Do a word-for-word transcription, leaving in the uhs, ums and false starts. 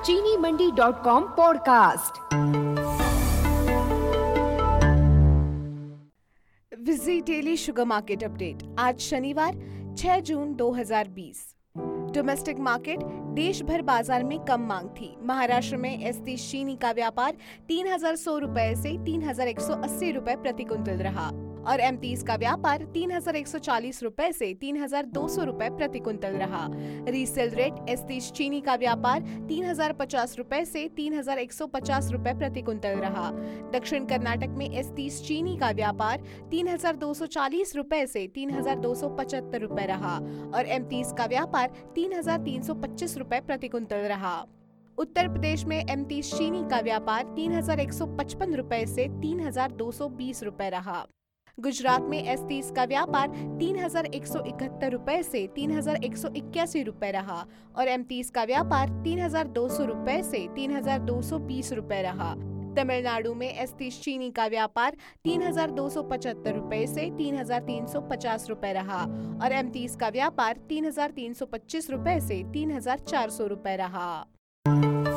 चीनी Mandi dot com podcast. Visit daily sugar market update. आज शनिवार छह जून दो हज़ार बीस। डोमेस्टिक मार्केट देश भर बाजार में कम मांग थी। महाराष्ट्र में एस तीस चीनी का व्यापार तीन हजार सौ रुपए से तीन हजार एक सौ अस्सी रुपए प्रति क्विंटल रहा और एम तीस का व्यापार तीन हजार एक सौ चालीस रुपए से तीन हजार दो सौ रुपए प्रति क्विंटल रहा। रीसेल रेट एस तीस चीनी का व्यापार तीन हजार पचास रुपए से तीन हजार एक सौ पचास रुपए प्रति क्विंटल रहा। दक्षिण कर्नाटक में एस तीस चीनी का व्यापार तीन हजार दो सौ चालीस रुपए से तीन हजार दो सौ पचहत्तर रुपए रहा और एम तीस का व्यापार तीन हजार तीन सौ पच्चीस रुपए प्रति क्विंटल रहा। उत्तर प्रदेश में एम तीस चीनी का व्यापार तीन हजार एक सौ पचपन रुपए से तीन हजार दो सौ बीस रुपए रहा। गुजरात में एस तीस का व्यापार तीन हजार एक सौ इकहत्तर रुपए से तीन हजार एक सौ इक्यासी रुपए रहा और एम तीस का व्यापार तीन हजार दो सौ रुपए से तीन हजार दो सौ बीस रुपए रहा। तमिलनाडु में एस तीस चीनी का व्यापार तीन हजार दो सौ पचहत्तर रुपए से तीन हजार तीन सौ पचास रुपए रहा और एम तीस का व्यापार तीन हजार तीन सौ पच्चीस रुपए से तीन हजार चार सौ रुपए रहा।